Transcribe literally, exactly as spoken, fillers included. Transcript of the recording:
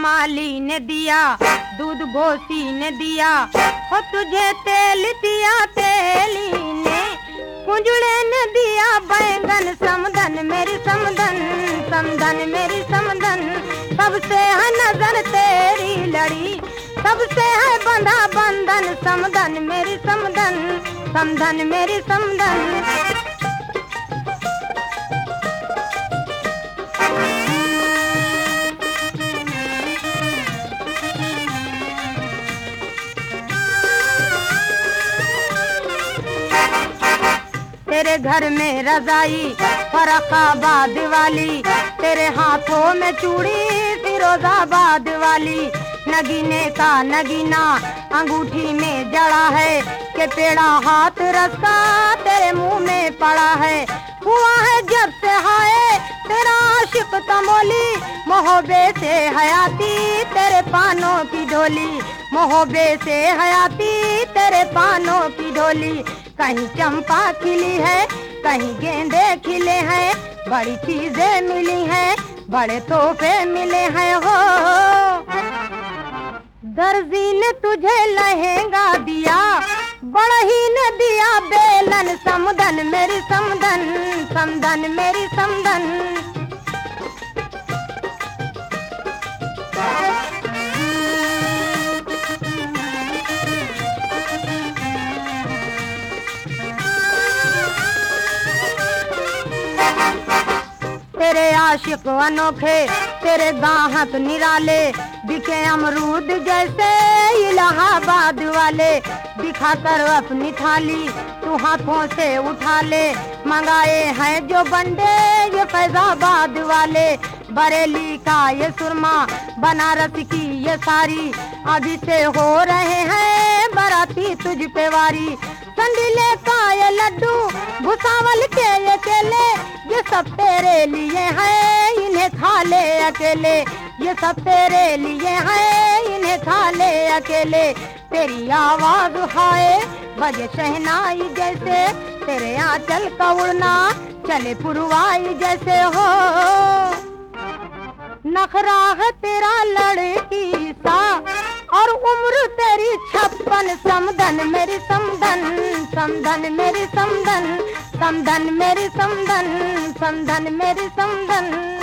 माली ने दिया, दूध घोसी ने दिया, हो तुझे तेल दिया तेली ने, कुंजड़े ने दिया बैंगन समधन मेरी समधन, समधन मेरी समधन। सबसे है नजर तेरी लड़ी, सबसे है बंधा बंधन, समधन मेरी समधन, समधन मेरी समधन। तेरे घर में रजाई फरखाबाद वाली, तेरे हाथों में चूड़ी फिरोजाबाद वाली, नगीने का नगीना अंगूठी में जड़ा है, के पेड़ा हाथ रस्सा तेरे मुंह में पड़ा है। हुआ है जब से हाय तेरा आशिक तमोली, मोहब्बे से हयाती तेरे पानों की ढोली, मोहब्बे से हयाती तेरे पानों की ढोली। कहीं चंपा खिली है, कहीं गेंदे खिले हैं, बड़ी चीजें मिली हैं, बड़े तोहफे मिले हैं हो। दर्जी ने तुझे लहंगा दिया, बड़ही ने दिया बेलन, समधन मेरी समधन, समधन मेरी समधन। तेरे आशिक अनोखे, तेरे गाहक निराले, दिखे अमरूद जैसे इलाहाबाद वाले, दिखाकर अपनी थाली तू हाथों से उठा ले, मंगाए हैं जो बंडे ये फैजाबाद वाले। बरेली का ये सुरमा, बनारस की ये सारी, अभी से हो रहे हैं बाराती तुझ पे वारी। संडीले का ये लड्डू, भुसावल के ये केले, ये सब तेरे लिए हैं, इन्हें खा ले अकेले, ये सब तेरे लिए हैं, इन्हें खा ले अकेले। तेरी आवाज हाय बजे शहनाई जैसे, तेरे आंचल का उड़ना चले पुरवाई जैसे हो। नखरा है तेरा लड़की सा, और उम्र तेरी छप्पन, समधन मेरी समधन, समधन मेरी समधन, समधन मेरी समधन, समधन मेरी समधन।